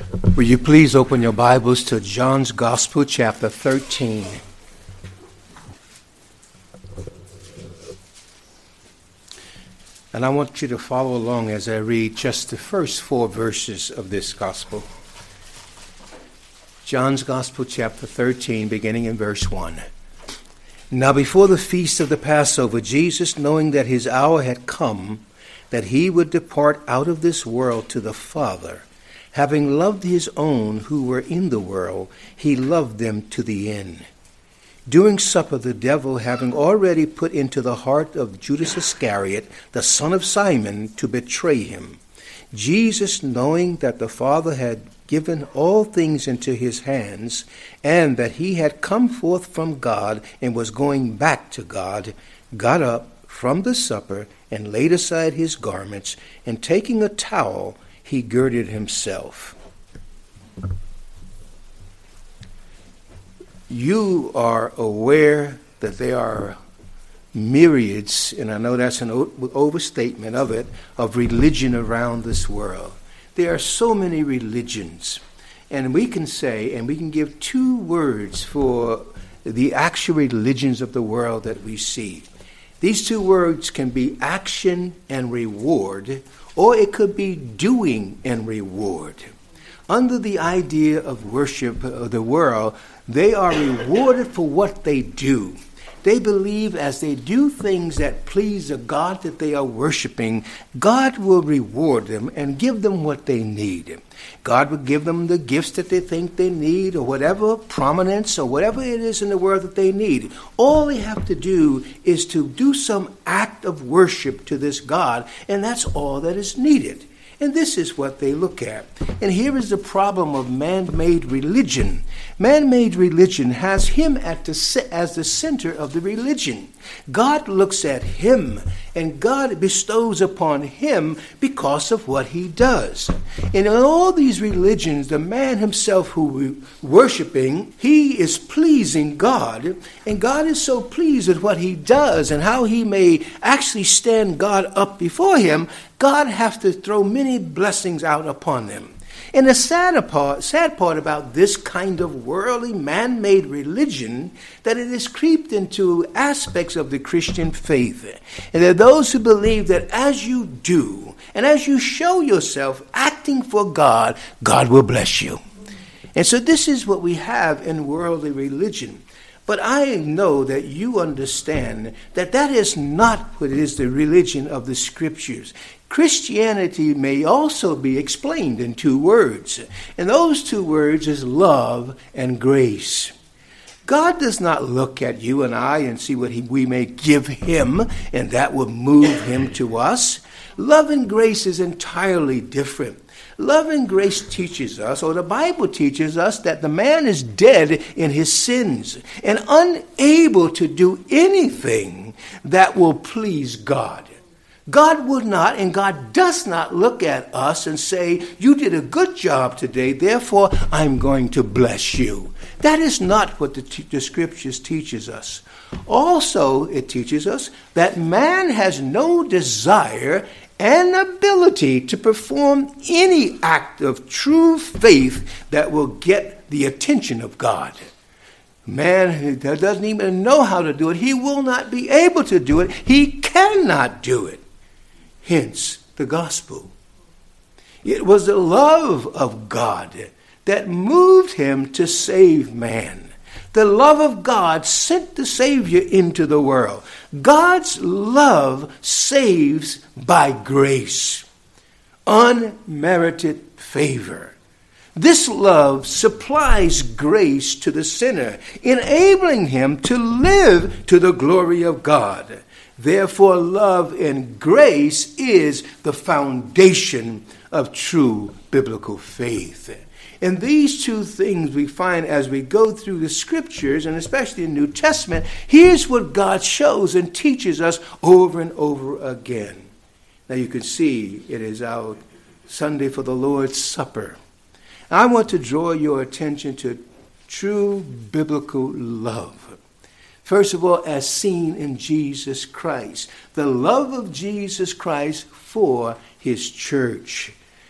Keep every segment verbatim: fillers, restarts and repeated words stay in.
Will you please open your Bibles to John's Gospel, chapter thirteen. And I want you to follow along as I read just the first four verses of this Gospel. John's Gospel, chapter thirteen, beginning in verse one. Now before the feast of the Passover, Jesus, knowing that his hour had come, that he would depart out of this world to the Father, having loved his own who were in the world, he loved them to the end. During supper, the devil, having already put into the heart of Judas Iscariot, the son of Simon, to betray him, Jesus, knowing that the Father had given all things into his hands, and that he had come forth from God and was going back to God, got up from the supper and laid aside his garments, and taking a towel, he girded himself. You are aware that there are myriads, and I know that's an overstatement of it, of religion around this world. There are so many religions, and we can say, and we can give two words for the actual religions of the world that we see. These two words can be action and reward, or it could be doing and reward. Under the idea of worship of the world, they are rewarded for what they do. They believe as they do things that please the God that they are worshiping, God will reward them and give them what they need. God will give them the gifts that they think they need, or whatever prominence or whatever it is in the world that they need. All they have to do is to do some act of worship to this God, and that's all that is needed. And this is what they look at. And here is the problem of man-made religion. Man-made religion has him at the, as the center of the religion. God looks at him, and God bestows upon him because of what he does. And in all these religions, the man himself who we're worshiping, he is pleasing God, and God is so pleased with what he does and how he may actually stand God up before him, God has to throw many blessings out upon them. And the sad part, sad part about this kind of worldly, man-made religion, that it has creeped into aspects of the Christian faith. And there are those who believe that as you do, and as you show yourself acting for God, God will bless you. And so this is what we have in worldly religion. But I know that you understand that that is not what is the religion of the Scriptures. Christianity may also be explained in two words, and those two words is love and grace. God does not look at you and I and see what he, we may give him, and that will move him to us. Love and grace is entirely different. Love and grace teaches us, or the Bible teaches us, that the man is dead in his sins and unable to do anything that will please God. God would not, and God does not look at us and say, you did a good job today, therefore I'm going to bless you. That is not what the, t- the Scriptures teaches us. Also, it teaches us that man has no desire and ability to perform any act of true faith that will get the attention of God. Man that doesn't even know how to do it, he will not be able to do it. He cannot do it. Hence, the gospel. It was the love of God that moved him to save man. The love of God sent the Savior into the world. God's love saves by grace, unmerited favor. This love supplies grace to the sinner, enabling him to live to the glory of God. Therefore, love and grace is the foundation of true biblical faith. And these two things we find as we go through the Scriptures, and especially the New Testament, here's what God shows and teaches us over and over again. Now you can see it is our Sunday for the Lord's Supper. I want to draw your attention to true biblical love. First of all, as seen in Jesus Christ. The love of Jesus Christ for his church.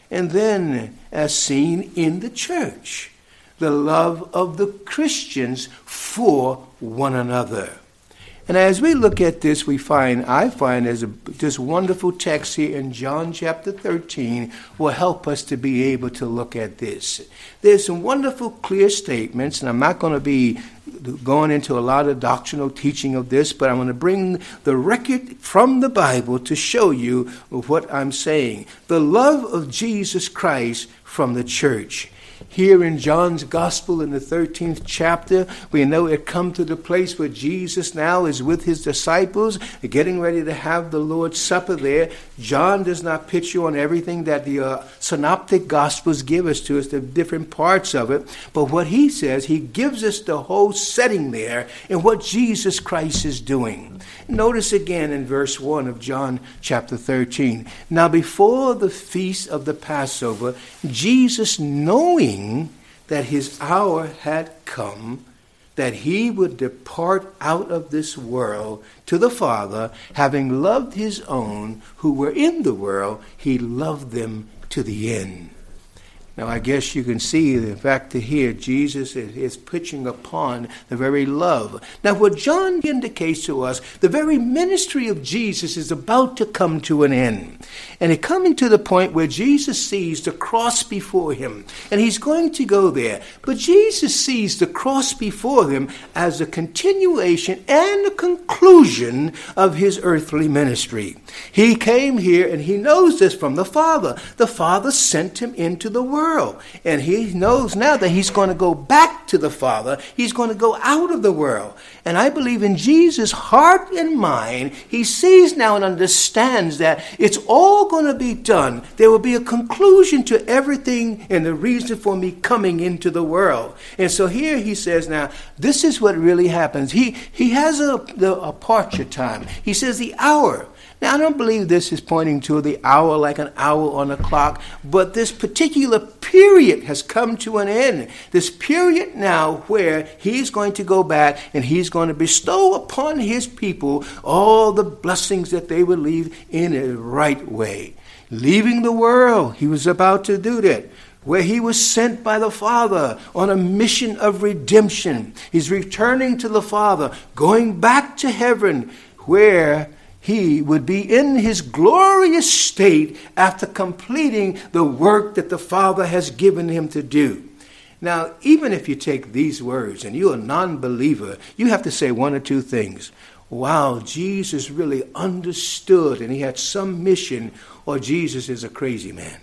And then, as seen in the church, the love of the Christians for one another. And as we look at this, we find, I find, as a, this wonderful text here in John chapter thirteen will help us to be able to look at this. There's some wonderful, clear statements, and I'm not going to be going into a lot of doctrinal teaching of this, but I'm going to bring the record from the Bible to show you what I'm saying. The love of Jesus Christ from the church. Here in John's Gospel in the thirteenth chapter, we know it come to the place where Jesus now is with his disciples, getting ready to have the Lord's Supper there. John does not picture on everything that the uh, synoptic Gospels give us to us, the different parts of it. But what he says, he gives us the whole setting there and what Jesus Christ is doing. Notice again in verse one of John chapter thirteen. Now before the feast of the Passover, Jesus, knowing that his hour had come, that he would depart out of this world to the Father, having loved his own who were in the world, he loved them to the end. Now, I guess you can see the fact that here Jesus is, is pitching upon the very love. Now, what John indicates to us, the very ministry of Jesus is about to come to an end. And it coming to the point where Jesus sees the cross before him. And he's going to go there. But Jesus sees the cross before him as a continuation and a conclusion of his earthly ministry. He came here and he knows this from the Father. The Father sent him into the world. And he knows now that he's going to go back to the Father. He's going to go out of the world. And I believe in Jesus' heart and mind, he sees now and understands that it's all going to be done. There will be a conclusion to everything and the reason for me coming into the world. And so here he says now, this is what really happens. He, he has a, the, a departure time. He says the hour. Now, I don't believe this is pointing to the hour like an hour on a clock, but this particular period has come to an end. This period now where he's going to go back and he's going to bestow upon his people all the blessings that they would leave in a right way. Leaving the world, he was about to do that, where he was sent by the Father on a mission of redemption. He's returning to the Father, going back to heaven, where he would be in his glorious state after completing the work that the Father has given him to do. Now, even if you take these words and you're a non-believer, you have to say one or two things. Wow, Jesus really understood and he had some mission, or Jesus is a crazy man.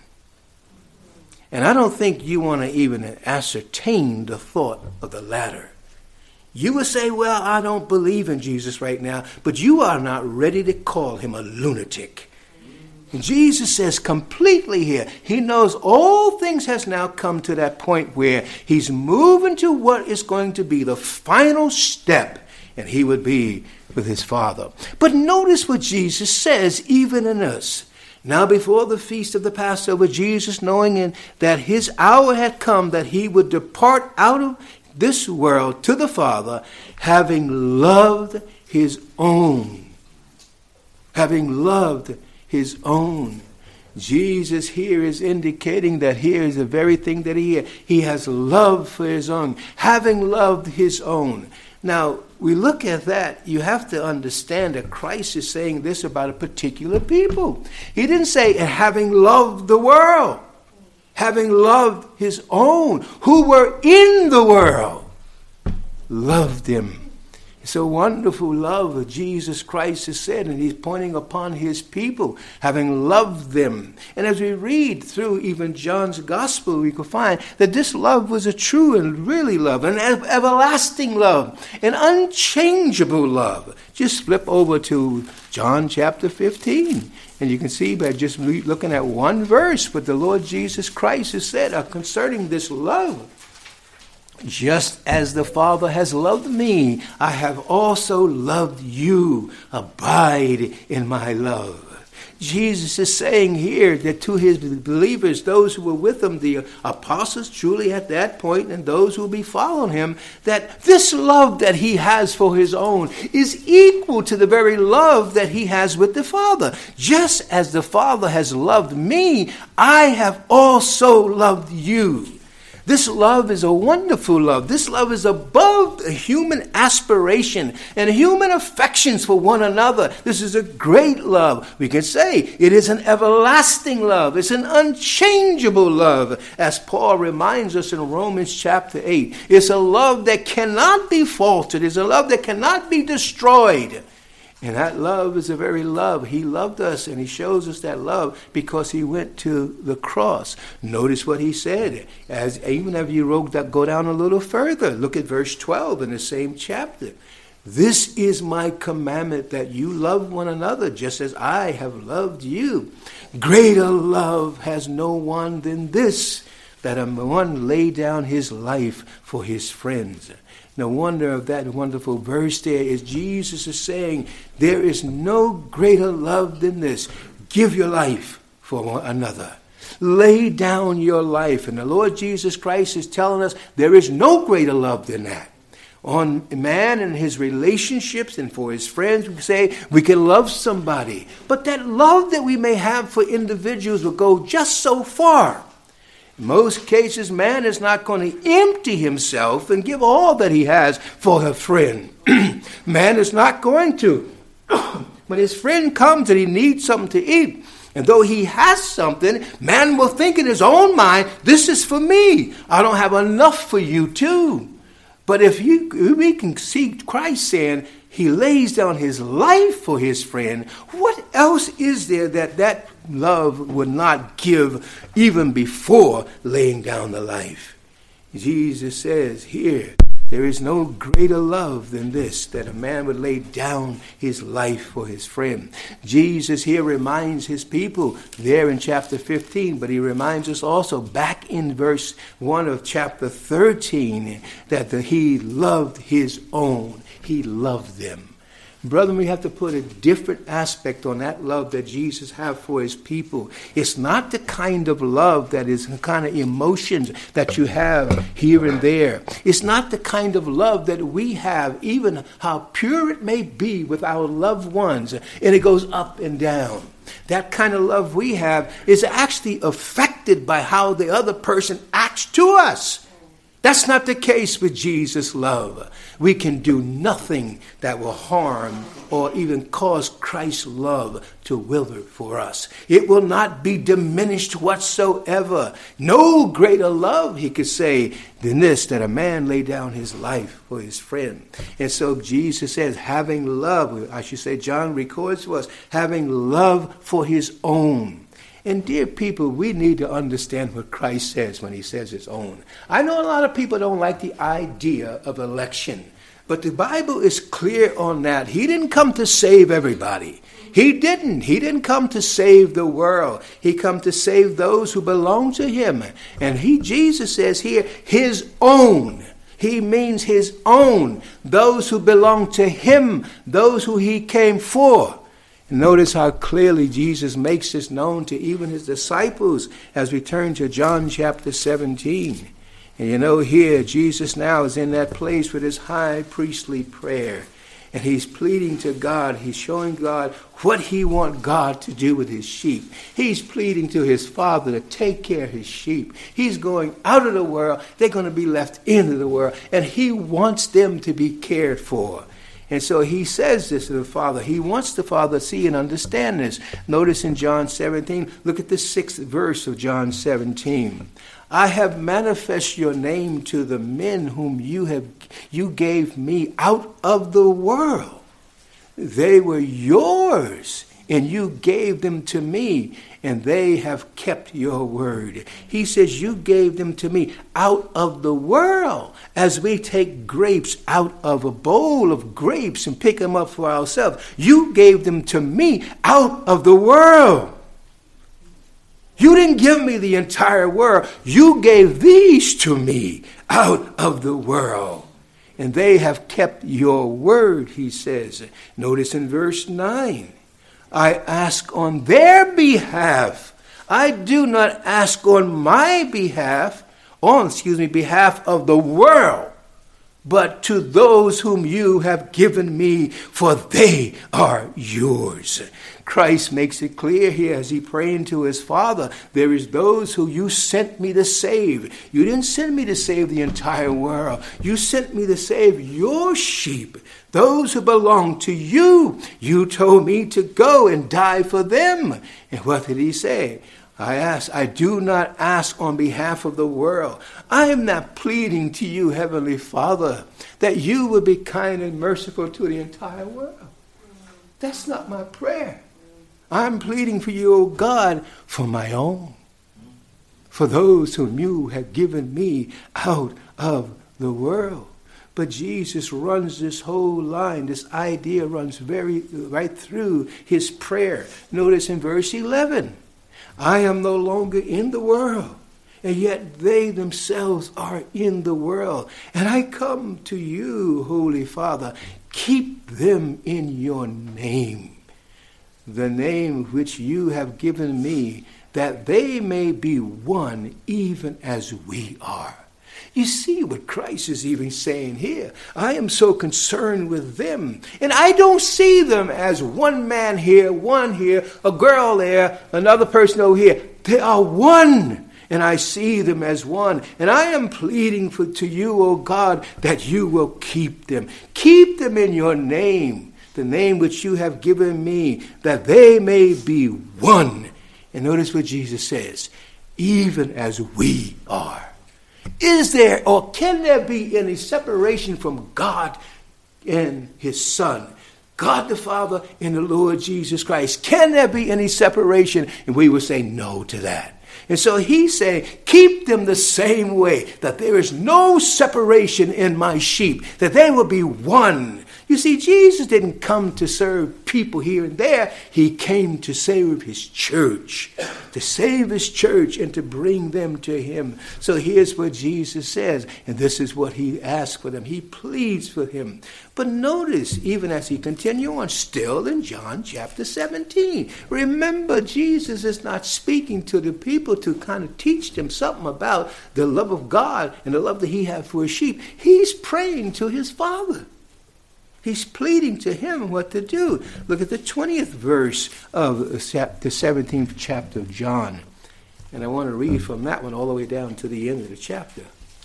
And I don't think you want to even ascertain the thought of the latter. You would say, well, I don't believe in Jesus right now, but you are not ready to call him a lunatic. And Jesus says completely here, he knows all things has now come to that point where he's moving to what is going to be the final step, and he would be with his Father. But notice what Jesus says, even in us. Now before the feast of the Passover, Jesus, knowing that his hour had come, that he would depart out of this world to the Father, having loved his own. Having loved his own. Jesus here is indicating that here is the very thing that he he has love for his own. Having loved his own. Now, we look at that, you have to understand that Christ is saying this about a particular people. He didn't say having loved the world. Having loved his own, who were in the world, loved him. It's a wonderful love of Jesus Christ is said, and he's pointing upon his people, having loved them. And as we read through even John's Gospel, we can find that this love was a true and really love, an everlasting love, an unchangeable love. Just flip over to John chapter fifteen. And you can see by just looking at one verse what the Lord Jesus Christ has said concerning this love. Just as the Father has loved me, I have also loved you. Abide in my love. Jesus is saying here that to his believers, those who were with him, the apostles truly at that point, and those who will be following him, that this love that he has for his own is equal to the very love that he has with the Father. Just as the Father has loved me, I have also loved you. This love is a wonderful love. This love is above human aspiration and human affections for one another. This is a great love. We can say it is an everlasting love. It's an unchangeable love. As Paul reminds us in Romans chapter eight, it's a love that cannot be faltered. It's a love that cannot be destroyed. And that love is the very love. He loved us, and he shows us that love because he went to the cross. Notice what he said. As even if you wrote that, go down a little further. Look at verse twelve in the same chapter. This is my commandment, that you love one another just as I have loved you. Greater love has no one than this, that a one lay down his life for his friends. No wonder of that wonderful verse there is Jesus is saying, there is no greater love than this. Give your life for one another. Lay down your life. And the Lord Jesus Christ is telling us there is no greater love than that. On man and his relationships and for his friends, we say we can love somebody. But that love that we may have for individuals will go just so far. In most cases, man is not going to empty himself and give all that he has for a friend. Man is not going to. When his friend comes and he needs something to eat, and though he has something, man will think in his own mind, this is for me. I don't have enough for you too. But if you, we can see Christ saying he lays down his life for his friend, what else is there that that love would not give even before laying down the life? Jesus says here, there is no greater love than this, that a man would lay down his life for his friend. Jesus here reminds his people there in chapter fifteen, but he reminds us also back in verse one of chapter thirteen that the, he loved his own. He loved them. Brother, we have to put a different aspect on that love that Jesus has for his people. It's not the kind of love that is the kind of emotions that you have here and there. It's not the kind of love that we have, even how pure it may be with our loved ones, and it goes up and down. That kind of love we have is actually affected by how the other person acts to us. That's not the case with Jesus' love. We can do nothing that will harm or even cause Christ's love to wither for us. It will not be diminished whatsoever. No greater love, he could say, than this, that a man lay down his life for his friend. And so Jesus says, having love, I should say John records to us, having love for his own. And dear people, we need to understand what Christ says when he says his own. I know a lot of people don't like the idea of election, but the Bible is clear on that. He didn't come to save everybody. He didn't. He didn't come to save the world. He come to save those who belong to him. And he, Jesus says here, his own. He means his own. Those who belong to him. Those who he came for. Notice how clearly Jesus makes this known to even his disciples as we turn to John chapter seventeen. And you know here, Jesus now is in that place with his high priestly prayer. And he's pleading to God. He's showing God what he wants God to do with his sheep. He's pleading to his Father to take care of his sheep. He's going out of the world. They're going to be left into the world. And he wants them to be cared for. And so he says this to the Father. He wants the Father to see and understand this. Notice in John seventeen, look at the sixth verse of John seventeen. I have manifested your name to the men whom you have you gave me out of the world. They were yours, and you gave them to me, and they have kept your word. He says, you gave them to me out of the world, as we take grapes out of a bowl of grapes and pick them up for ourselves. You gave them to me out of the world. You didn't give me the entire world. You gave these to me out of the world. And they have kept your word, he says. Notice in verse nine. I ask on their behalf. I do not ask on my behalf, on, excuse me, behalf of the world, but to those whom you have given me, for they are yours. Christ makes it clear here as he praying to his Father, there is those who you sent me to save. You didn't send me to save the entire world. You sent me to save your sheep, those who belong to you. You told me to go and die for them. And what did he say? I ask, I do not ask on behalf of the world. I am not pleading to you, Heavenly Father, that you would be kind and merciful to the entire world. That's not my prayer. I'm pleading for you, O God, for my own, for those whom you have given me out of the world. But Jesus runs this whole line. This idea runs very right through his prayer. Notice in verse eleven. I am no longer in the world, and yet they themselves are in the world. And I come to you, Holy Father, keep them in your name, the name which you have given me, that they may be one even as we are. You see what Christ is even saying here. I am so concerned with them. And I don't see them as one man here, one here, a girl there, another person over here. They are one. And I see them as one. And I am pleading for to you, O God, that you will keep them. Keep them in your name, the name which you have given me, that they may be one. And notice what Jesus says, even as we are. Is there or can there be any separation from God and his Son? God the Father and the Lord Jesus Christ. Can there be any separation? And we would say no to that. And so he said, keep them the same way, that there is no separation in my sheep, that they will be one. You see, Jesus didn't come to serve people here and there. He came to save his church, to save his church and to bring them to him. So here's what Jesus says, and this is what he asks for them. He pleads for him. But notice, even as he continues on, still in John chapter seventeen, remember, Jesus is not speaking to the people to kind of teach them something about the love of God and the love that he has for his sheep. He's praying to his Father. He's pleading to him what to do. Look at the twentieth verse of the seventeenth chapter of John. And I want to read from that one all the way down to the end of the chapter.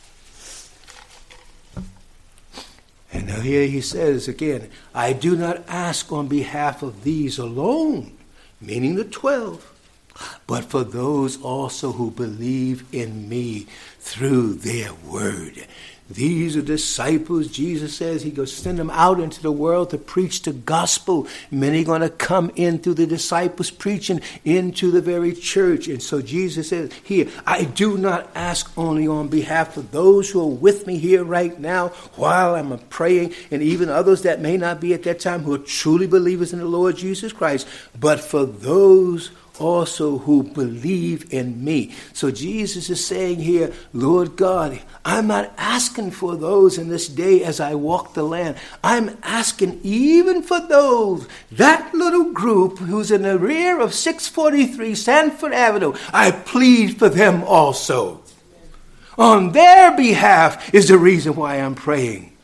And now here he says again, I do not ask on behalf of these alone, meaning the twelve, but for those also who believe in me through their word. These are disciples. Jesus says he goes send them out into the world to preach the gospel. Many going to come in through the disciples preaching into the very church. And so Jesus says here, I do not ask only on behalf of those who are with me here right now while I'm praying, and even others that may not be at that time who are truly believers in the Lord Jesus Christ, but for those also who believe in me. So Jesus is saying here, Lord God, I'm not asking for those in this day as I walk the land. I'm asking even for those, that little group who's in the rear of six forty-three Sanford Avenue. I plead for them also. On their behalf is the reason why I'm praying.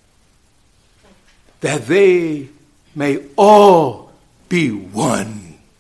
That they may all be one.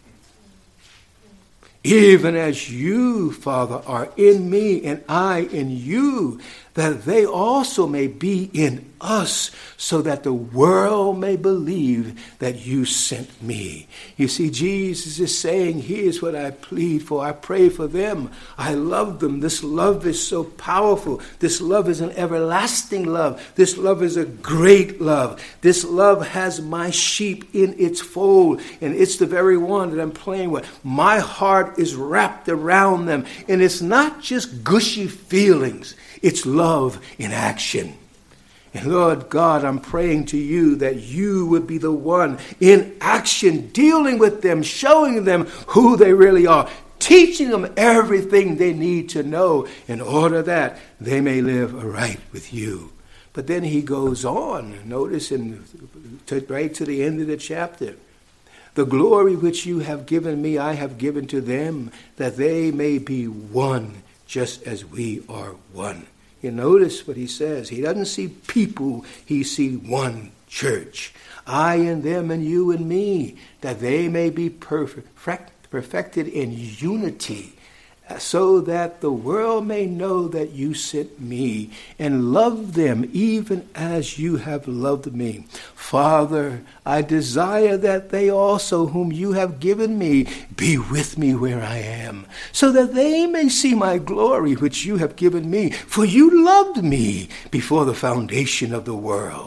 Even as you, Father, are in me and I in you, that they also may be in us, so that the world may believe that you sent me. You see, Jesus is saying, here's what I plead for. I pray for them. I love them. This love is so powerful. This love is an everlasting love. This love is a great love. This love has my sheep in its fold, and it's the very one that I'm playing with. My heart is wrapped around them, and it's not just gushy feelings. It's love in action. And Lord God, I'm praying to you that you would be the one in action, dealing with them, showing them who they really are, teaching them everything they need to know in order that they may live right with you. But then he goes on, notice, in, to, right to the end of the chapter. The glory which you have given me, I have given to them, that they may be one, just as we are one. You notice what he says. He doesn't see people, he sees one church. I and them and you and me, that they may be perfect, perfected in unity, so that the world may know that you sent me and love them even as you have loved me. Father, I desire that they also whom you have given me be with me where I am, so that they may see my glory which you have given me, for you loved me before the foundation of the world.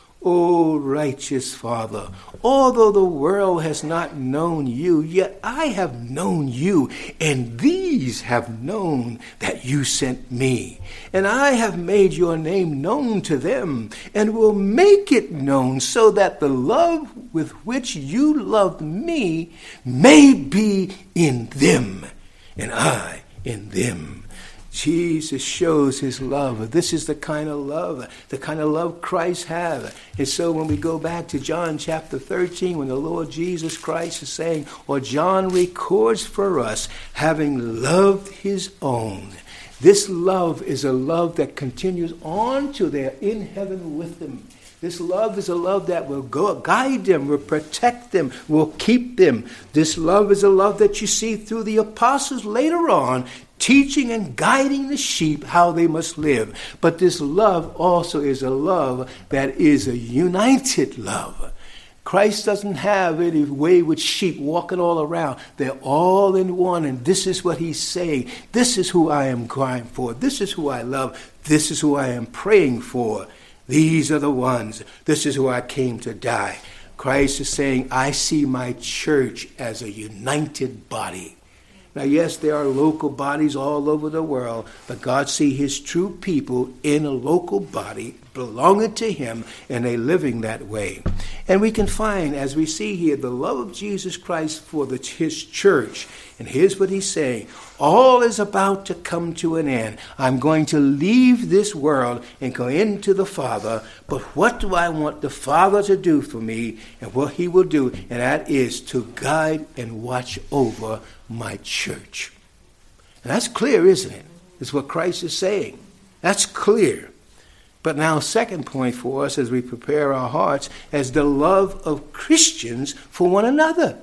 O righteous Father, although the world has not known you, yet I have known you, and these have known that you sent me. And I have made your name known to them, and will make it known, so that the love with which you loved me may be in them, and I in them. Jesus shows his love. This is the kind of love, the kind of love Christ had. And so when we go back to John chapter thirteen, when the Lord Jesus Christ is saying, or John records for us, having loved his own. This love is a love that continues on to there in heaven with them. This love is a love that will go, guide them, will protect them, will keep them. This love is a love that you see through the apostles later on, teaching and guiding the sheep how they must live. But this love also is a love that is a united love. Christ doesn't have any wayward sheep walking all around. They're all in one, and this is what he's saying. This is who I am crying for. This is who I love. This is who I am praying for. These are the ones. This is who I came to die. Christ is saying, I see my church as a united body. Now, yes, there are local bodies all over the world, but God sees his true people in a local body belonging to him, and they living that way. And we can find, as we see here, the love of Jesus Christ for the, his church. And here's what he's saying. All is about to come to an end. I'm going to leave this world and go into the Father. But what do I want the Father to do for me? And what he will do, and that is to guide and watch over my church. And that's clear, isn't it? It's what Christ is saying. That's clear. But now, second point for us as we prepare our hearts, as the love of Christians for one another.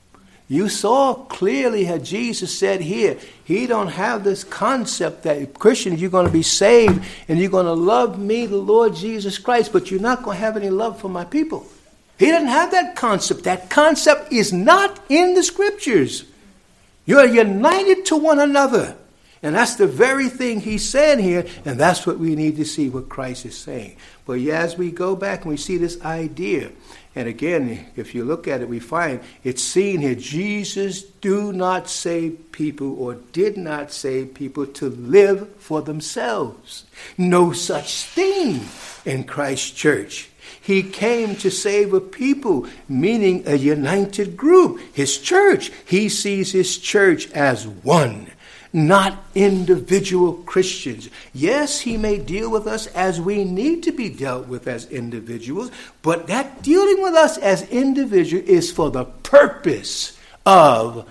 You saw clearly how Jesus said here, he don't have this concept that Christians, you're going to be saved and you're going to love me, the Lord Jesus Christ, but you're not going to have any love for my people. He didn't have that concept. That concept is not in the scriptures. You're united to one another. And that's the very thing he said here, and that's what we need to see what Christ is saying. But yeah, as we go back and we see this idea, and again, if you look at it, we find it's seen here. Jesus do not save people, or did not save people to live for themselves. No such thing in Christ's church. He came to save a people, meaning a united group, his church. He sees his church as one, not individual Christians. Yes, he may deal with us as we need to be dealt with as individuals, but that dealing with us as individuals is for the purpose of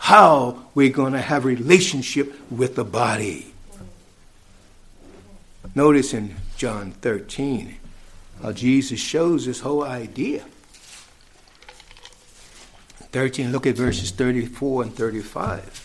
how we're going to have relationship with the body. Notice in John thirteen, how Jesus shows this whole idea. thirteen, look at verses thirty-four and thirty-five.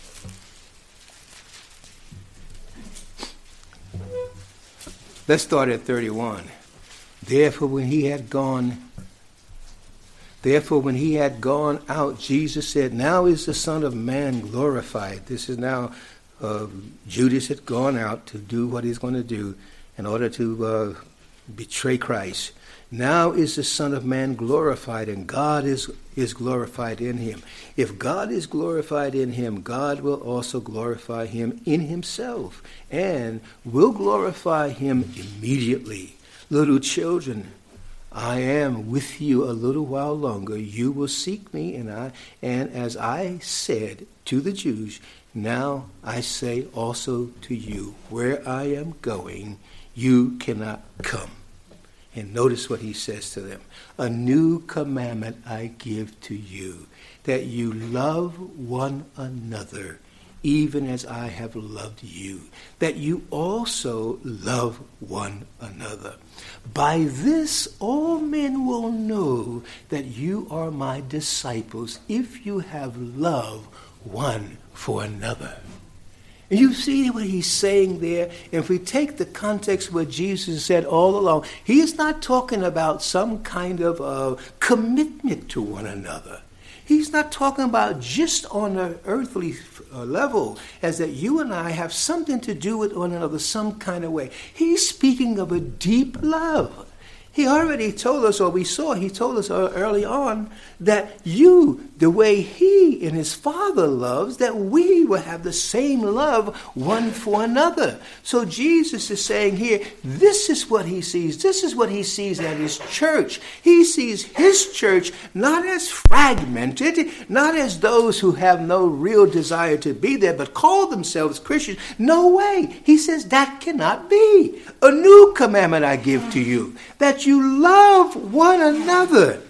Let's start at thirty-one. Therefore, when he had gone, therefore, when he had gone out, Jesus said, now is the Son of Man glorified. This is now, uh, Judas had gone out to do what he's going to do in order to uh, betray Christ. Now is the Son of Man glorified, and God is, is glorified in him. If God is glorified in him, God will also glorify him in himself, and will glorify him immediately. Little children, I am with you a little while longer. You will seek me, and I, and as I said to the Jews, now I say also to you, where I am going, you cannot come. And notice what he says to them. A new commandment I give to you, that you love one another, even as I have loved you, that you also love one another. By this all men will know that you are my disciples, if you have love one for another. And you see what he's saying there? If we take the context of what Jesus said all along, he's not talking about some kind of uh, commitment to one another. He's not talking about just on an earthly uh, level, as that you and I have something to do with one another some kind of way. He's speaking of a deep love. He already told us, or we saw, he told us early on, that you, the way he and his Father loves, that we will have the same love one for another. So Jesus is saying here, this is what he sees. This is what he sees at his church. He sees his church not as fragmented, not as those who have no real desire to be there, but call themselves Christians. No way. He says that cannot be. A new commandment I give to you, that you love one another.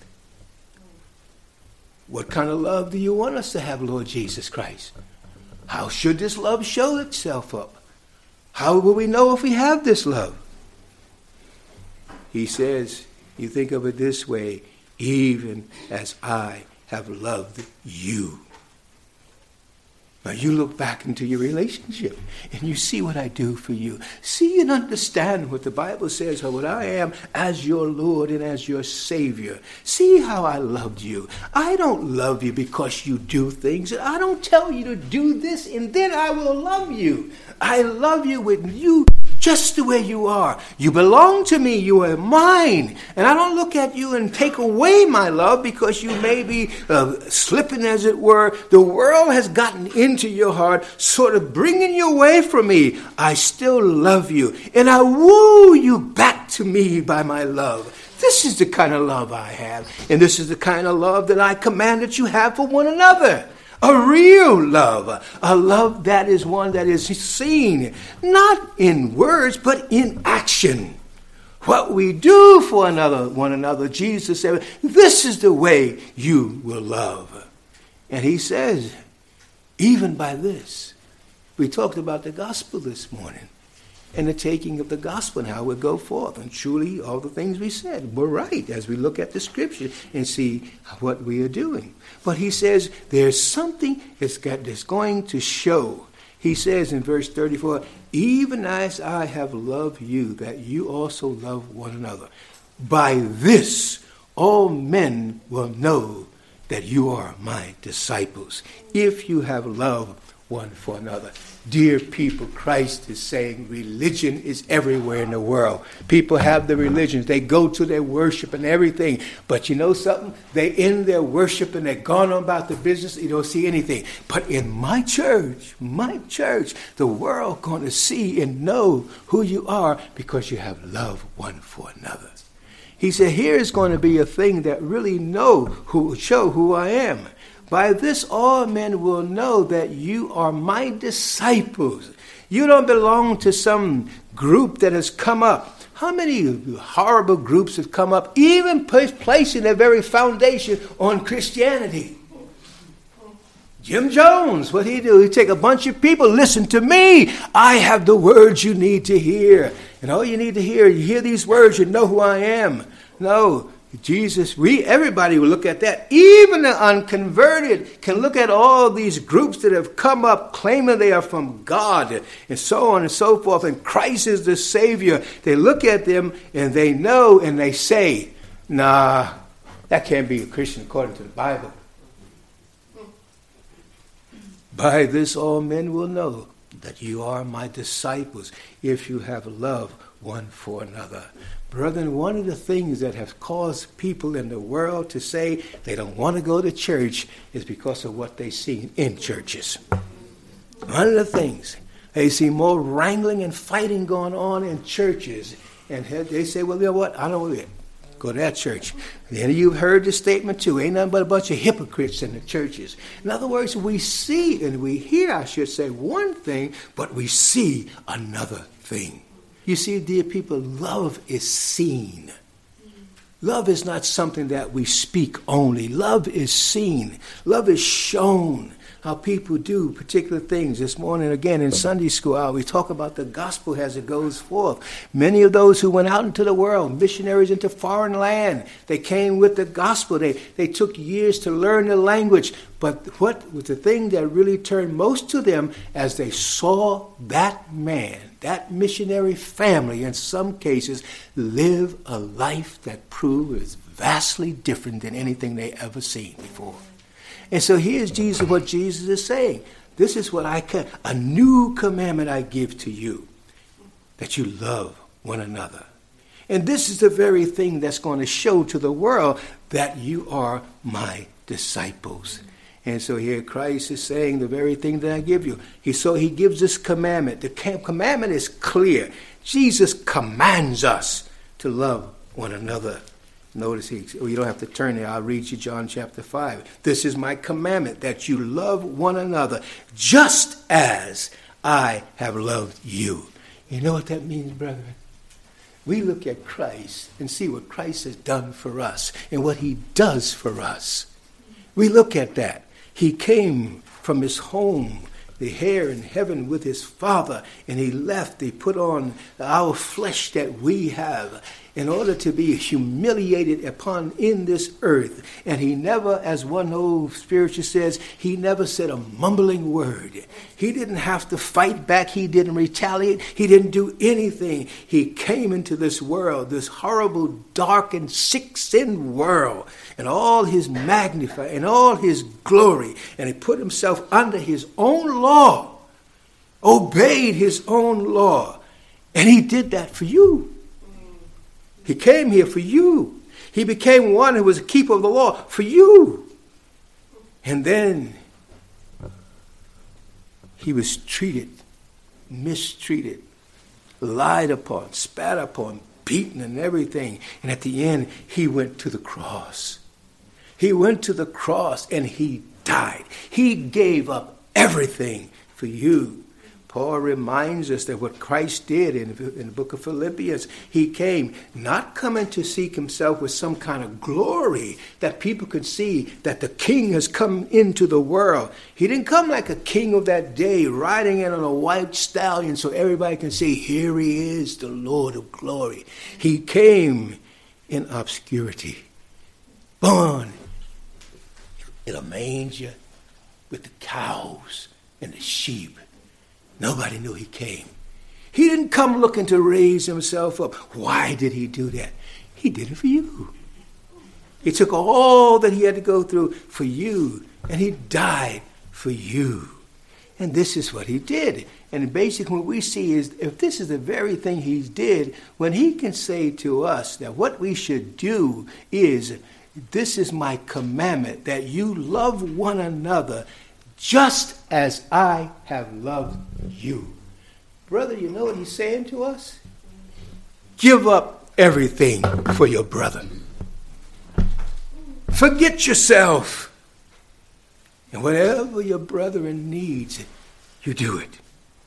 What kind of love do you want us to have, Lord Jesus Christ? How should this love show itself up? How will we know if we have this love? He says, you think of it this way, even as I have loved you. Now you look back into your relationship and you see what I do for you. See and understand what the Bible says, or what I am as your Lord and as your Savior. See how I loved you. I don't love you because you do things. I don't tell you to do this and then I will love you. I love you with you just the way you are. You belong to me. You are mine. And I don't look at you and take away my love because you may be uh, slipping, as it were. The world has gotten into your heart, sort of bringing you away from me. I still love you. And I woo you back to me by my love. This is the kind of love I have. And this is the kind of love that I command that you have for one another. A real love, a love that is one that is seen, not in words, but in action. What we do for another, one another, Jesus said, this is the way you will love. And he says, even by this, we talked about the gospel this morning, and the taking of the gospel and how it would go forth. And truly, all the things we said were right as we look at the scripture and see what we are doing. But he says there's something that's, got, that's going to show. He says in verse thirty-four, even as I have loved you, that you also love one another. By this, all men will know that you are my disciples, if you have love one for another. Dear people, Christ is saying religion is everywhere in the world. People have their religions. They go to their worship and everything. But you know something? They end their worship and they're gone on about the business. You don't see anything. But in my church, my church, the world going to see and know who you are because you have love one for another. He said, here is going to be a thing that really know who show who I am. By this all men will know that you are my disciples. You don't belong to some group that has come up. How many horrible groups have come up, even placing their very foundation on Christianity? Jim Jones, what he do? He take a bunch of people, listen to me. I have the words you need to hear. And all you need to hear, you hear these words, you know who I am. No. Jesus, we everybody will look at that. Even the unconverted can look at all these groups that have come up claiming they are from God and so on and so forth. And Christ is the Savior. They look at them and they know and they say, nah, that can't be a Christian according to the Bible. By this all men will know that you are my disciples if you have love one for another. Brethren, one of the things that have caused people in the world to say they don't want to go to church is because of what they see in churches. One of the things, they see more wrangling and fighting going on in churches. And they say, well, you know what? I don't want to go to that church. Then you've heard the statement too. Ain't nothing but a bunch of hypocrites in the churches. In other words, we see and we hear, I should say, one thing, but we see another thing. You see, dear people, love is seen. Love is not something that we speak only. Love is seen. Love is shown. How people do particular things. This morning, again, in Sunday school hour, we talk about the gospel as it goes forth. Many of those who went out into the world, missionaries into foreign land, they came with the gospel. They, they took years to learn the language. But what was the thing that really turned most to them as they saw that man, that missionary family, in some cases, live a life that proved is vastly different than anything they ever seen before. And so here's Jesus, what Jesus is saying. This is what I can, a new commandment I give to you, that you love one another. And this is the very thing that's going to show to the world that you are my disciples. And so here Christ is saying the very thing that I give you. He, so he gives this commandment. The commandment is clear. Jesus commands us to love one another. Notice, he, well, you don't have to turn there. I'll read you John chapter five. This is my commandment, that you love one another just as I have loved you. You know what that means, brethren? We look at Christ and see what Christ has done for us and what he does for us. We look at that. He came from his home, the hair in heaven, with his Father, and he left. He put on our flesh that we have, in order to be humiliated upon in this earth. And he never, as one old spiritual says, he never said a mumbling word. He didn't have to fight back. He didn't retaliate. He didn't do anything. He came into this world, this horrible, dark, and sick-sinned world, and all his magnify and all his glory. And he put himself under his own law, obeyed his own law. And he did that for you. He came here for you. He became one who was a keeper of the law for you. And then he was treated, mistreated, lied upon, spat upon, beaten and everything. And at the end, he went to the cross. He went to the cross and he died. He gave up everything for you. Paul reminds us that what Christ did in, in the book of Philippians, he came not coming to seek himself with some kind of glory that people could see that the king has come into the world. He didn't come like a king of that day, riding in on a white stallion so everybody can see, here he is, the Lord of glory. He came in obscurity, born in a manger with the cows and the sheep. Nobody knew he came. He didn't come looking to raise himself up. Why did he do that? He did it for you. He took all that he had to go through for you, and he died for you. And this is what he did. And basically what we see is, if this is the very thing he did, when he can say to us that what we should do is, this is my commandment, that you love one another just as I have loved you. Brother, you know what he's saying to us? Give up everything for your brother. Forget yourself. And whatever your brethren needs, you do it.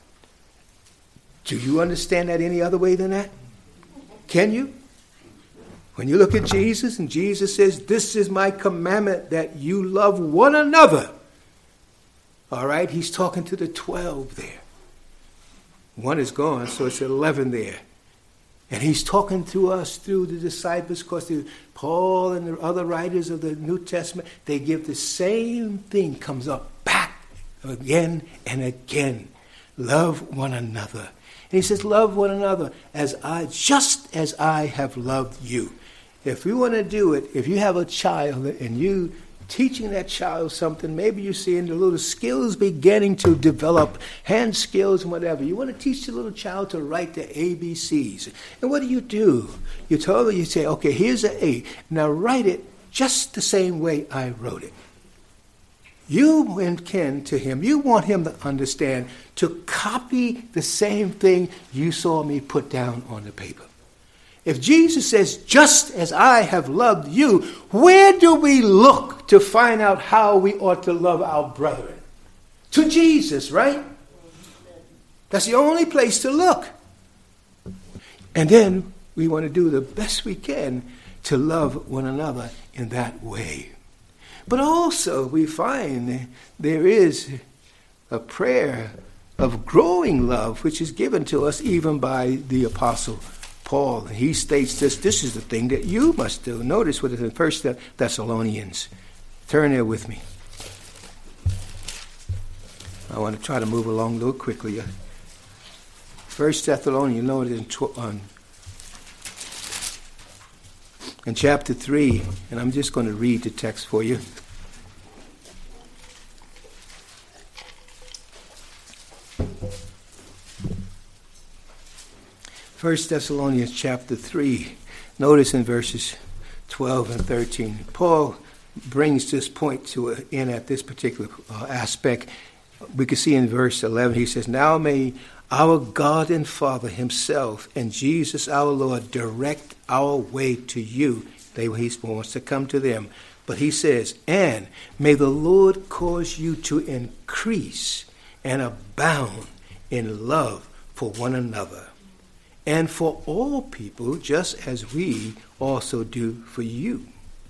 Do you understand that any other way than that? Can you? When you look at Jesus and Jesus says, this is my commandment, that you love one another. All right, he's talking to the twelve there. One is gone, so it's eleven there. And he's talking to us through the disciples, because Paul and the other writers of the New Testament, they give the same thing, comes up back again and again. Love one another. And he says, love one another as I, just as I have loved you. If we want to do it, if you have a child and you teaching that child something, maybe you're seeing the little skills beginning to develop, hand skills and whatever. You want to teach the little child to write the A B Cs. And what do you do? You tell them, you say, okay, here's an A. Now write it just the same way I wrote it. You went kin to him. You want him to understand, to copy the same thing you saw me put down on the paper. If Jesus says, just as I have loved you, where do we look to find out how we ought to love our brethren? To Jesus, right? That's the only place to look. And then we want to do the best we can to love one another in that way. But also we find there is a prayer of growing love, which is given to us even by the Apostle Paul. He states this, this is the thing that you must do. Notice what it is in First Thessalonians. Turn there with me. I want to try to move along a little quickly. First Thessalonians, notice in, tw- on, in chapter three, and I'm just going to read the text for you. First Thessalonians chapter three, notice in verses twelve and thirteen. Paul brings this point to an end at this particular uh, aspect. We can see in verse eleven, he says, now may our God and Father himself and Jesus our Lord direct our way to you. They, he wants to come to them. But he says, and may the Lord cause you to increase and abound in love for one another and for all people, just as we also do for you,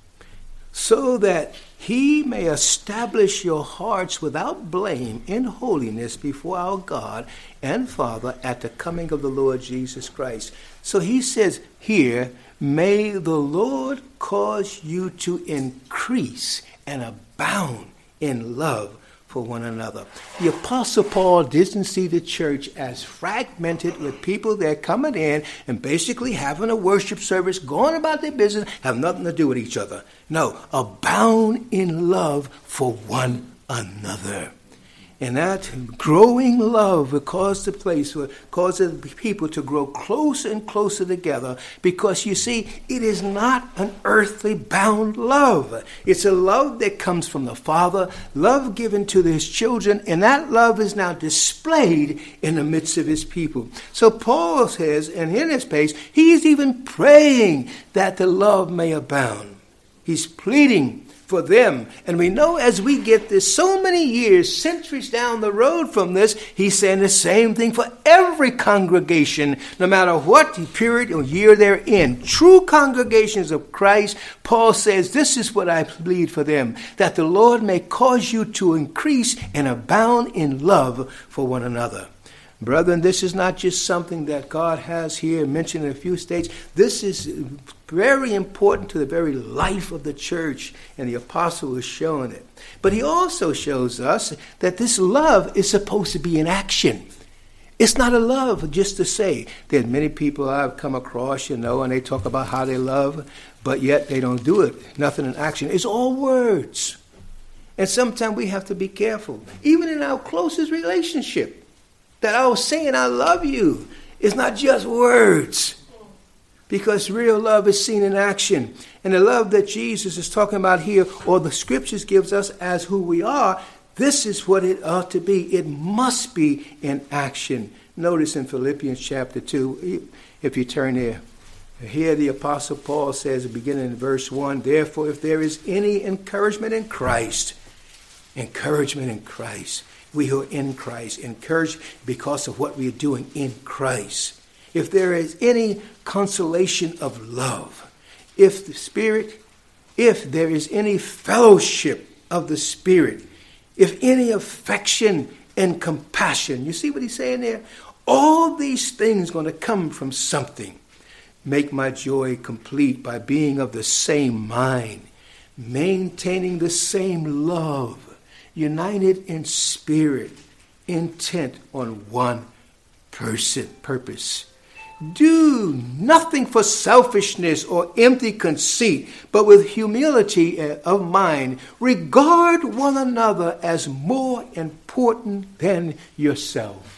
so that he may establish your hearts without blame in holiness before our God and Father at the coming of the Lord Jesus Christ. So he says here, may the Lord cause you to increase and abound in love for one another. The Apostle Paul didn't see the church as fragmented with people that coming in and basically having a worship service, going about their business, have nothing to do with each other. No, abound in love for one another. And that growing love will cause the place, will cause the people to grow closer and closer together, because you see, it is not an earthly bound love. It's a love that comes from the Father, love given to his children, and that love is now displayed in the midst of his people. So Paul says, and in his page, he's even praying that the love may abound. He's pleading for them. And we know as we get this so many years, centuries down the road from this, he's saying the same thing for every congregation, no matter what period or year they're in. True congregations of Christ, Paul says, this is what I plead for them, that the Lord may cause you to increase and abound in love for one another. Brethren, this is not just something that God has here mentioned in a few states. This is very important to the very life of the church, and the apostle is showing it. But he also shows us that this love is supposed to be in action. It's not a love just to say. There are many people I've come across, you know, and they talk about how they love, but yet they don't do it. Nothing in action. It's all words. And sometimes we have to be careful, even in our closest relationship, that our saying I love you is not just words, because real love is seen in action. And the love that Jesus is talking about here, or the scriptures gives us as who we are, this is what it ought to be. It must be in action. Notice in Philippians chapter two, if you turn there, here the Apostle Paul says, beginning in verse one, therefore if there is any encouragement in Christ, encouragement in Christ, we who are in Christ, encouraged because of what we are doing in Christ. If there is any consolation of love, if the Spirit, if there is any fellowship of the Spirit, if any affection and compassion, you see what he's saying there? All these things are going to come from something. Make my joy complete by being of the same mind, maintaining the same love, united in spirit, intent on one person, purpose. Do nothing for selfishness or empty conceit, but with humility of mind, regard one another as more important than yourself.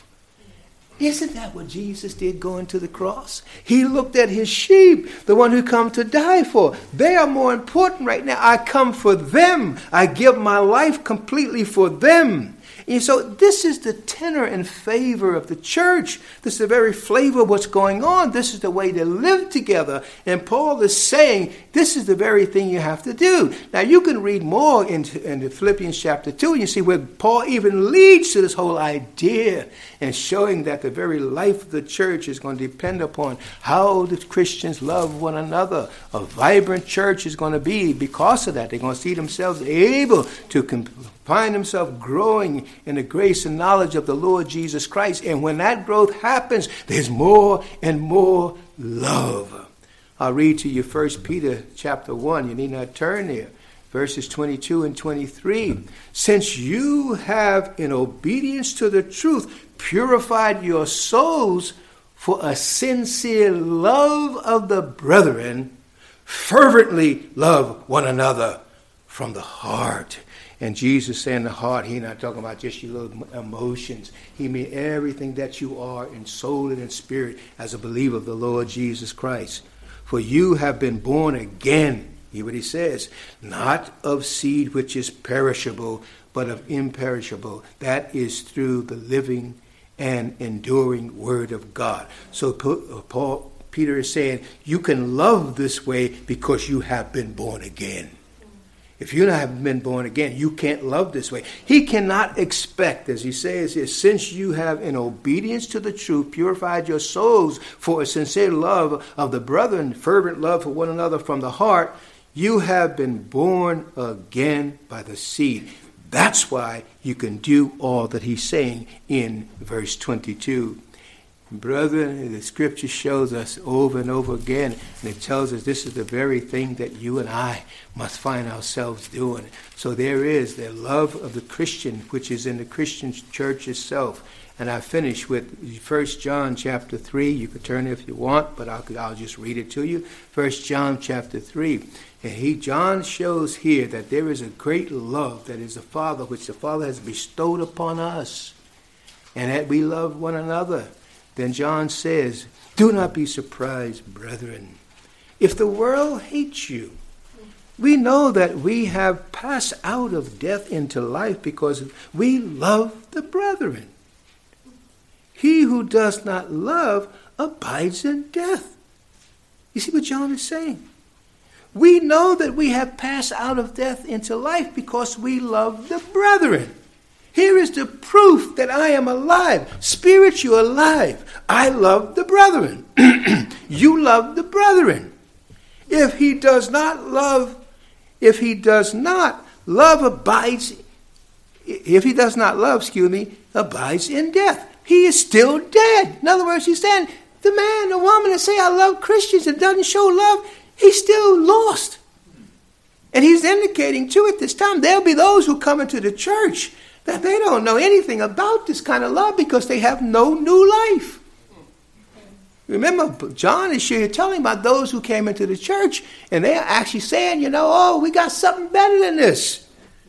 Isn't that what Jesus did going to the cross? He looked at his sheep, the one who come to die for. They are more important right now. I come for them. I give my life completely for them. And so this is the tenor and favor of the church. This is the very flavor of what's going on. This is the way to live together. And Paul is saying this is the very thing you have to do. Now you can read more into, into Philippians chapter two, and you see where Paul even leads to this whole idea and showing that the very life of the church is going to depend upon how the Christians love one another. A vibrant church is going to be because of that. They're going to see themselves able to comp- find themselves growing in the grace and knowledge of the Lord Jesus Christ. And when that growth happens, there's more and more love. I'll read to you First Peter chapter one. You need not turn there. Verses twenty-two and twenty-three. Since you have, in obedience to the truth, purified your souls for a sincere love of the brethren, fervently love one another from the heart. And Jesus saying the heart, he's not talking about just your little emotions. He means everything that you are in soul and in spirit as a believer of the Lord Jesus Christ. For you have been born again. Hear what he says, not of seed which is perishable, but of imperishable. That is through the living and enduring word of God. So Paul, Peter is saying, you can love this way because you have been born again. If you haven't been born again, you can't love this way. He cannot expect, as he says here, since you have in obedience to the truth purified your souls for a sincere love of the brethren, fervent love for one another from the heart, you have been born again by the seed. That's why you can do all that he's saying in verse twenty-two. Brethren, the scripture shows us over and over again, and it tells us this is the very thing that you and I must find ourselves doing. So there is the love of the Christian, which is in the Christian church itself. And I finish with First John chapter three. You can turn it if you want, but I'll, I'll just read it to you. First John chapter three. And he, John shows here that there is a great love that is the Father, which the Father has bestowed upon us, and that we love one another. Then John says, do not be surprised, brethren, if the world hates you. We know that we have passed out of death into life because we love the brethren. He who does not love abides in death. You see what John is saying? We know that we have passed out of death into life because we love the brethren. Here is the proof that I am alive, spiritually alive. I love the brethren. You love the brethren. If he does not love, if he does not love abides, if he does not love, excuse me, abides in death. He is still dead. In other words, he's saying the man, the woman that say I love Christians and doesn't show love, he's still lost. And he's indicating too at this time, there'll be those who come into the church that they don't know anything about this kind of love because they have no new life. Remember, John is here telling about those who came into the church, and they're actually saying, you know, oh, we got something better than this.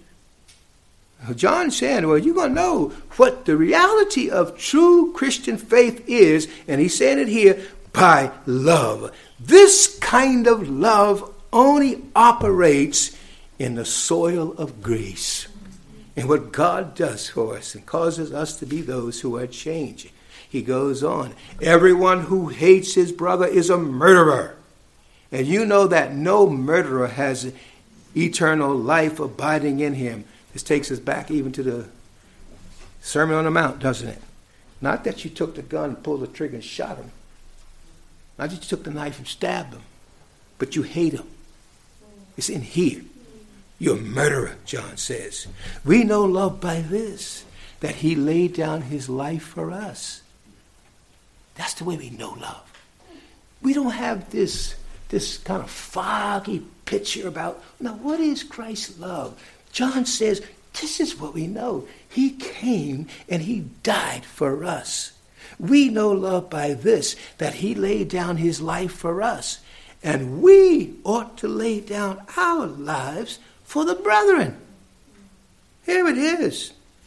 John is saying, well, you're going to know what the reality of true Christian faith is, and he's saying it here, by love. This kind of love only operates in the soil of grace. And what God does for us and causes us to be those who are changed. He goes on, everyone who hates his brother is a murderer. And you know that no murderer has eternal life abiding in him. This takes us back even to the Sermon on the Mount, doesn't it? Not that you took the gun, pulled the trigger, and shot him. Not that you took the knife and stabbed him. But you hate him. It's in here. You're a murderer, John says. We know love by this, that he laid down his life for us. That's the way we know love. We don't have this, this kind of foggy picture about, now what is Christ's love? John says, this is what we know. He came and he died for us. We know love by this, that he laid down his life for us. And we ought to lay down our lives for the brethren. Here it is.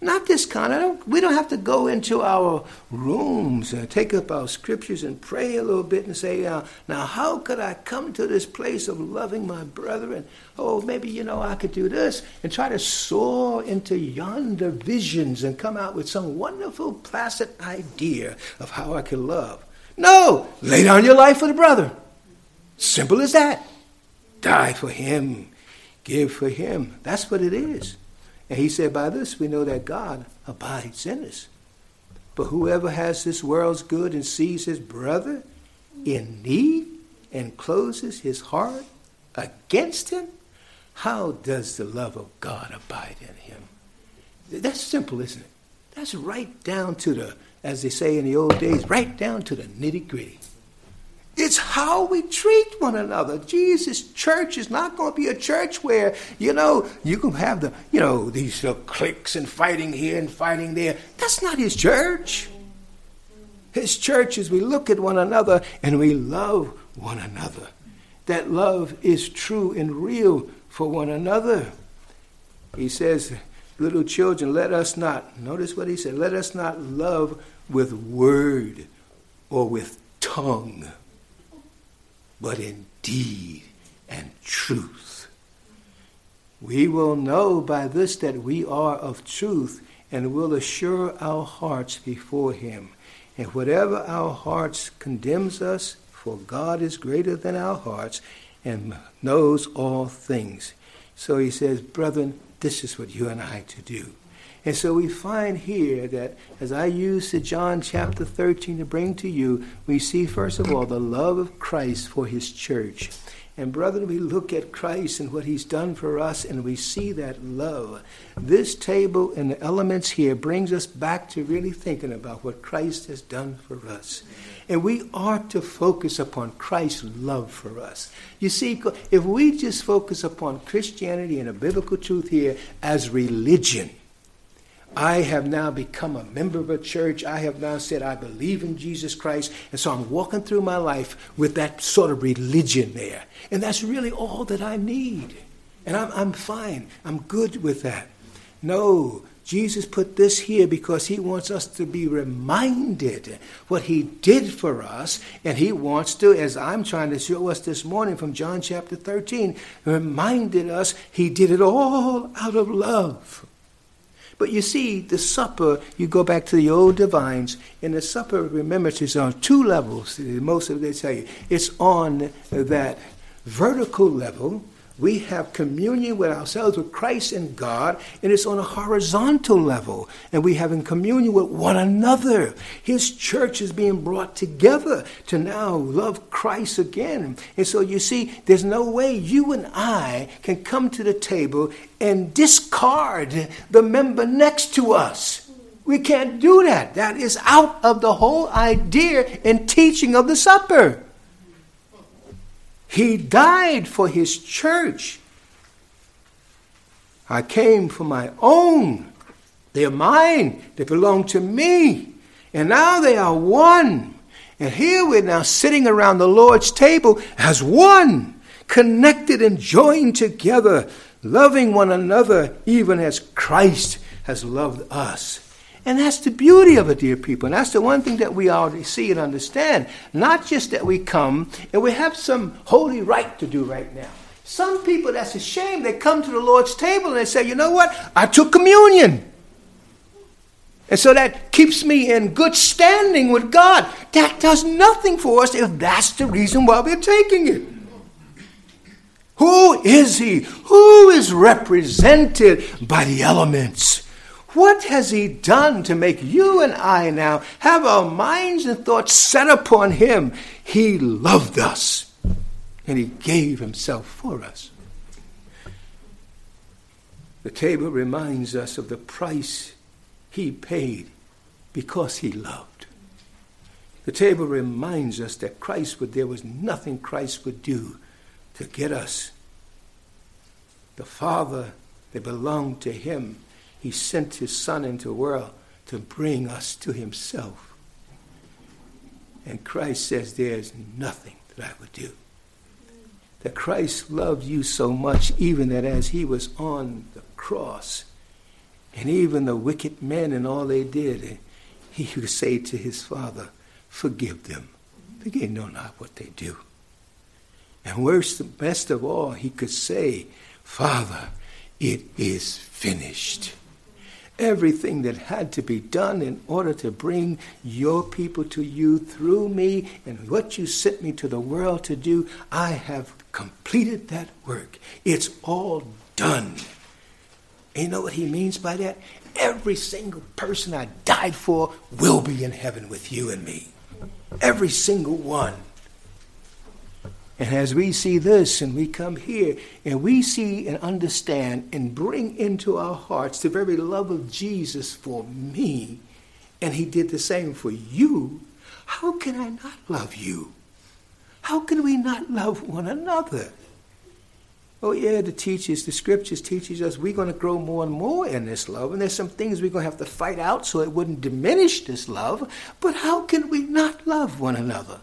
Not this kind. I don't, we don't have to go into our rooms and take up our scriptures and pray a little bit and say, uh, now how could I come to this place of loving my brethren? Oh, maybe, you know, I could do this, and try to soar into yonder visions and come out with some wonderful, placid idea of how I can love. No, lay down your life for the brother. Simple as that. Die for him. Give for him. That's what it is. And he said, by this we know that God abides in us. But whoever has this world's good and sees his brother in need and closes his heart against him, how does the love of God abide in him? That's simple, isn't it? That's right down to the, as they say in the old days, right down to the nitty-gritty. It's how we treat one another. Jesus' church is not going to be a church where, you know, you can have the, you know, these uh, cliques and fighting here and fighting there. That's not his church. His church is we look at one another and we love one another. That love is true and real for one another. He says, little children, let us not, notice what he said, let us not love with word or with tongue, but in deed and truth. We will know by this that we are of truth, and will assure our hearts before him. And whatever our hearts condemns us, for God is greater than our hearts and knows all things. So he says, brethren, this is what you and I to do. And so we find here that as I use the John chapter thirteen to bring to you, we see first of all the love of Christ for his church. And brethren, we look at Christ and what he's done for us, and we see that love. This table and the elements here brings us back to really thinking about what Christ has done for us. And we are to focus upon Christ's love for us. You see, if we just focus upon Christianity and a biblical truth here as religion, I have now become a member of a church. I have now said I believe in Jesus Christ. And so I'm walking through my life with that sort of religion there. And that's really all that I need. And I'm, I'm fine. I'm good with that. No, Jesus put this here because he wants us to be reminded what he did for us. And he wants to, as I'm trying to show us this morning from John chapter thirteen, reminded us he did it all out of love. But you see, the supper, you go back to the old divines, and the supper, remember, it's on two levels. Most of them tell you. It's on that vertical level. We have communion with ourselves, with Christ and God, and it's on a horizontal level. And we have in communion with one another. His church is being brought together to now love Christ again. And so you see, there's no way you and I can come to the table and discard the member next to us. We can't do that. That is out of the whole idea and teaching of the supper. He died for his church. I came for my own. They are mine. They belong to me. And now they are one. And here we're now sitting around the Lord's table as one, connected and joined together, loving one another even as Christ has loved us. And that's the beauty of it, dear people. And that's the one thing that we already see and understand. Not just that we come and we have some holy rite to do right now. Some people, that's a shame. They come to the Lord's table and they say, you know what? I took communion. And so that keeps me in good standing with God. That does nothing for us if that's the reason why we're taking it. Who is he? Who is represented by the elements? What has he done to make you and I now have our minds and thoughts set upon him? He loved us, and he gave himself for us. The table reminds us of the price he paid because he loved. The table reminds us that Christ would, there was nothing Christ would do to get us. The Father that belonged to him, he sent his Son into the world to bring us to himself. And Christ says there's nothing that I would do. That Christ loved you so much, even that as he was on the cross, And even the wicked men and all they did, he would say to his Father, forgive them. For they know not what they do. And worse, the best of all, he could say, Father, it is finished. Everything that had to be done in order to bring your people to you through me and what you sent me to the world to do, I have completed that work. It's all done. And you know what he means by that? Every single person I died for will be in heaven with you and me. Every single one. And as we see this and we come here and we see and understand and bring into our hearts the very love of Jesus for me, and he did the same for you, how can I not love you? How can we not love one another? Oh yeah, the teachers, the scriptures teaches us we're going to grow more and more in this love, and there's some things we're going to have to fight out so it wouldn't diminish this love, but how can we not love one another?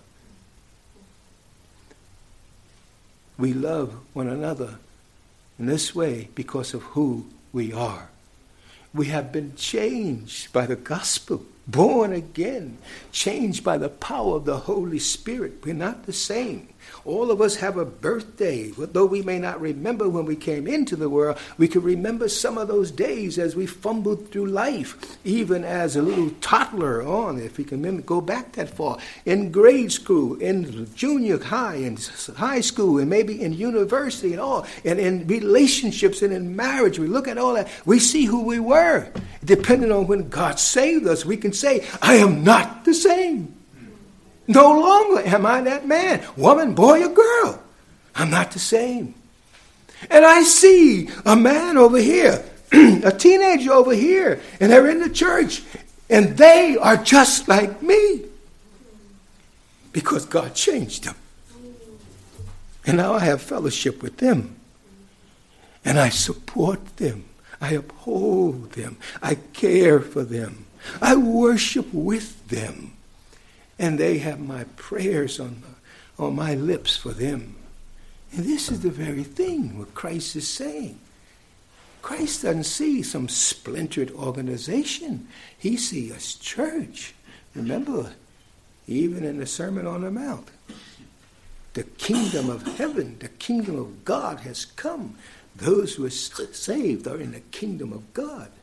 We love one another in this way because of who we are. We have been changed by the gospel, born again, changed by the power of the Holy Spirit. We're not the same. All of us have a birthday. Though we may not remember when we came into the world, we can remember some of those days as we fumbled through life, even as a little toddler on, if we can remember, go back that far, in grade school, in junior high, in high school, and maybe in university and all, and in relationships and in marriage. We look at all that. We see who we were. Depending on when God saved us, we can say, I am not the same. No longer am I that man, woman, boy, or girl. I'm not the same. And I see a man over here, a teenager over here, and they're in the church, and they are just like me because God changed them. And now I have fellowship with them, and I support them. I uphold them. I care for them. I worship with them. And they have my prayers on, on my lips for them. And this is the very thing what Christ is saying. Christ doesn't see some splintered organization. He sees us church. Remember, even in the Sermon on the Mount, the kingdom of heaven, the kingdom of God has come. Those who are saved are in the kingdom of God.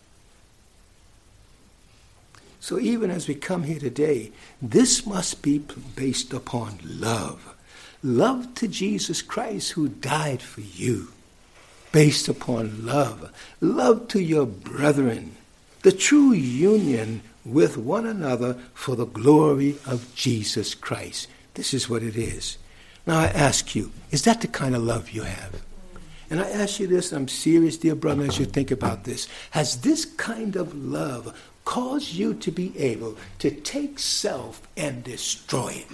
So even as we come here today, this must be based upon love. Love to Jesus Christ who died for you. Based upon love. Love to your brethren. The true union with one another for the glory of Jesus Christ. This is what it is. Now I ask you, is that the kind of love you have? And I ask you this, I'm serious, dear brother, as you think about this. Has this kind of love caused you to be able to take self and destroy it?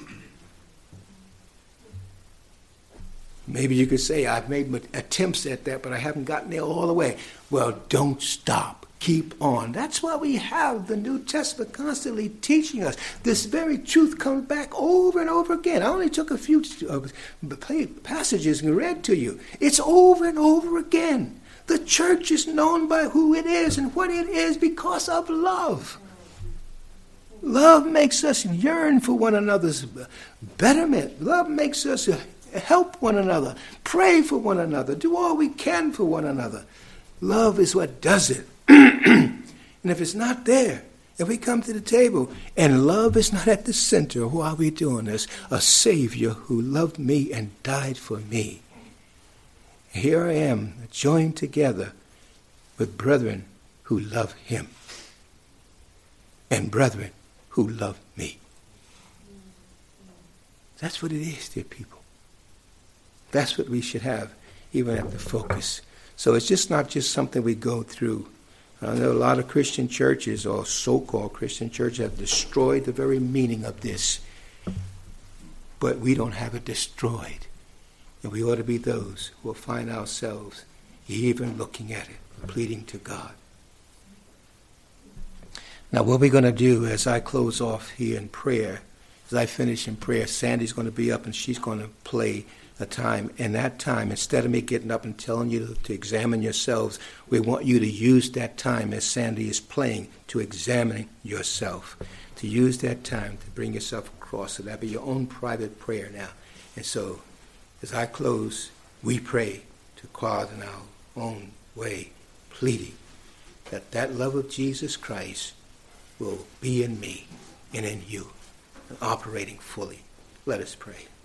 Maybe you could say, I've made attempts at that, but I haven't gotten there all the way. Well, don't stop. Keep on. That's why we have the New Testament constantly teaching us. This very truth comes back over and over again. I only took a few uh, passages and read to you. It's over and over again. The church is known by who it is and what it is because of love. Love makes us yearn for one another's betterment. Love makes us help one another, pray for one another, do all we can for one another. Love is what does it. And if it's not there, if we come to the table and love is not at the center, who are we doing this? A Savior who loved me and died for me. Here I am, joined together with brethren who love him and brethren who love me. That's what it is, dear people. That's what we should have, even at the focus. So it's just not just something we go through. I know a lot of Christian churches, or so-called Christian churches, have destroyed the very meaning of this. But we don't have it destroyed. And we ought to be those who will find ourselves even looking at it, pleading to God. Now what we're going to do as I close off here in prayer, as I finish in prayer, Sandy's going to be up and she's going to play a time. In that time, instead of me getting up and telling you to, to examine yourselves, we want you to use that time, as Sandy is playing, to examine yourself. To use that time to bring yourself across. So that'll be your own private prayer now. And so, as I close, we pray to God in our own way, pleading that that love of Jesus Christ will be in me and in you, and operating fully. Let us pray.